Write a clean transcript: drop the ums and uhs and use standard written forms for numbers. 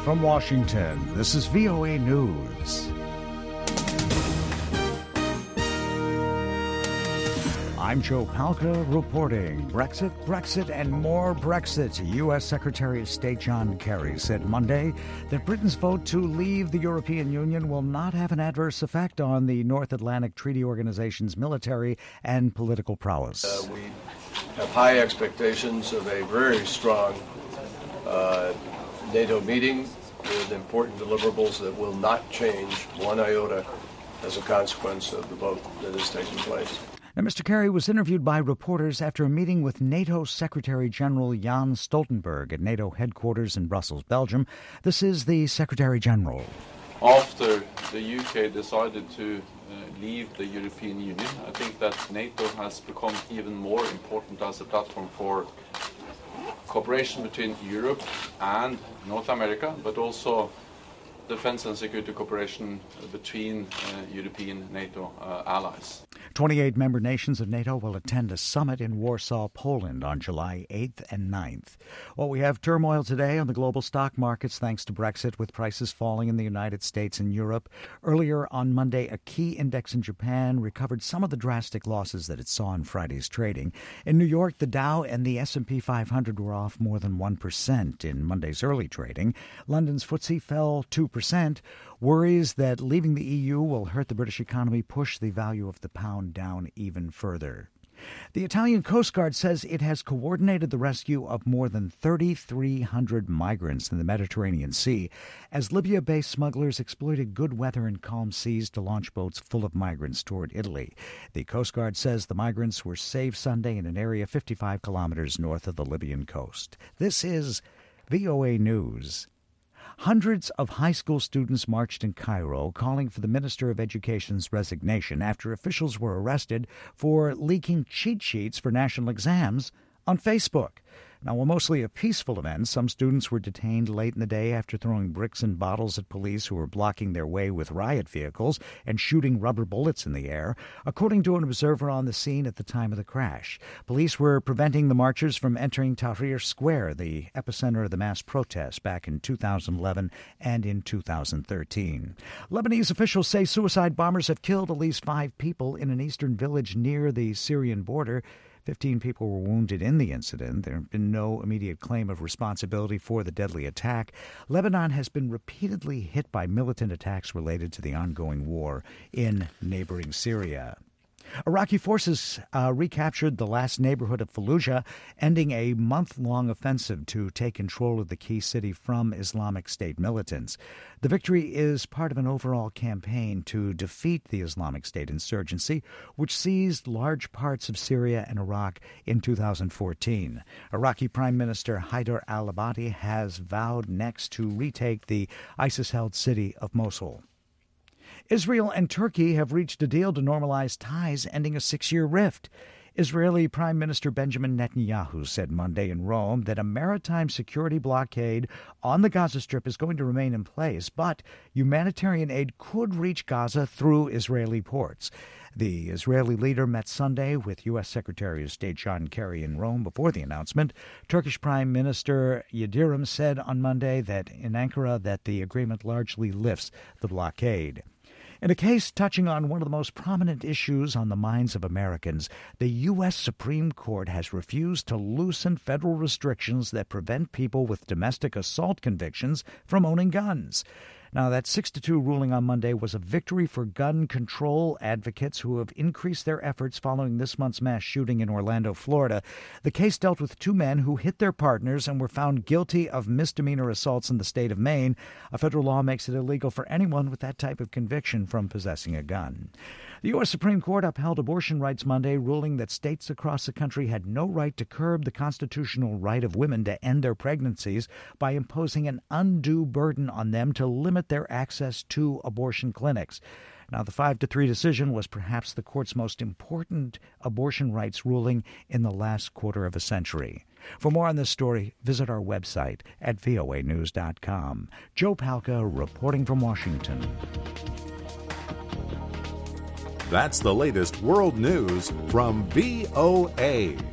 From Washington, this is VOA News. I'm Joe Palca reporting. Brexit, and more Brexit. U.S. Secretary of State John Kerry said Monday that Britain's vote to leave the European Union will not have an adverse effect on the North Atlantic Treaty Organization's military and political prowess. We have high expectations of a very strong NATO meeting with important deliverables that will not change one iota as a consequence of the vote that is taking place. Now, Mr. Kerry was interviewed by reporters after a meeting with NATO Secretary General Jens Stoltenberg at NATO headquarters in Brussels, Belgium. This is the Secretary General. After the UK decided to leave the European Union, I think that NATO has become even more important as a platform for cooperation between Europe and North America, but also defense and security cooperation between European NATO allies. 28 member nations of NATO will attend a summit in Warsaw, Poland on July 8th and 9th. Well, we have turmoil today on the global stock markets thanks to Brexit, with prices falling in the United States and Europe. Earlier on Monday, a key index in Japan recovered some of the drastic losses that it saw in Friday's trading. In New York, the Dow and the S&P 500 were off more than 1% in Monday's early trading. London's FTSE fell 2%. Worries that leaving the EU will hurt the British economy push the value of the pound down even further. The Italian Coast Guard says it has coordinated the rescue of more than 3,300 migrants in the Mediterranean Sea as Libya-based smugglers exploited good weather and calm seas to launch boats full of migrants toward Italy. The Coast Guard says the migrants were saved Sunday in an area 55 kilometers north of the Libyan coast. This is VOA News. Hundreds of high school students marched in Cairo calling for the Minister of Education's resignation after officials were arrested for leaking cheat sheets for national exams on Facebook. Now, while mostly a peaceful event, some students were detained late in the day after throwing bricks and bottles at police who were blocking their way with riot vehicles and shooting rubber bullets in the air, according to an observer on the scene at the time of the crash. Police were preventing the marchers from entering Tahrir Square, the epicenter of the mass protests back in 2011 and in 2013. Lebanese officials say suicide bombers have killed at least 5 people in an eastern village near the Syrian border. 15 people were wounded in the incident. There have been no immediate claim of responsibility for the deadly attack. Lebanon has been repeatedly hit by militant attacks related to the ongoing war in neighboring Syria. Iraqi forces recaptured the last neighborhood of Fallujah, ending a month-long offensive to take control of the key city from Islamic State militants. The victory is part of an overall campaign to defeat the Islamic State insurgency, which seized large parts of Syria and Iraq in 2014. Iraqi Prime Minister Haider al-Abadi has vowed next to retake the ISIS-held city of Mosul. Israel and Turkey have reached a deal to normalize ties, ending a 6-year rift. Israeli Prime Minister Benjamin Netanyahu said Monday in Rome that a maritime security blockade on the Gaza Strip is going to remain in place, but humanitarian aid could reach Gaza through Israeli ports. The Israeli leader met Sunday with U.S. Secretary of State John Kerry in Rome before the announcement. Turkish Prime Minister Yildirim said on Monday that in Ankara that the agreement largely lifts the blockade. In a case touching on one of the most prominent issues on the minds of Americans, the U.S. Supreme Court has refused to loosen federal restrictions that prevent people with domestic assault convictions from owning guns. Now, that 6-2 ruling on Monday was a victory for gun control advocates who have increased their efforts following this month's mass shooting in Orlando, Florida. The case dealt with 2 men who hit their partners and were found guilty of misdemeanor assaults in the state of Maine. A federal law makes it illegal for anyone with that type of conviction from possessing a gun. The U.S. Supreme Court upheld abortion rights Monday, ruling that states across the country had no right to curb the constitutional right of women to end their pregnancies by imposing an undue burden on them to limit their access to abortion clinics. Now, the 5-3 decision was perhaps the court's most important abortion rights ruling in the last quarter of a century. For more on this story, visit our website at voanews.com. Joe Palca reporting from Washington. That's the latest world news from VOA.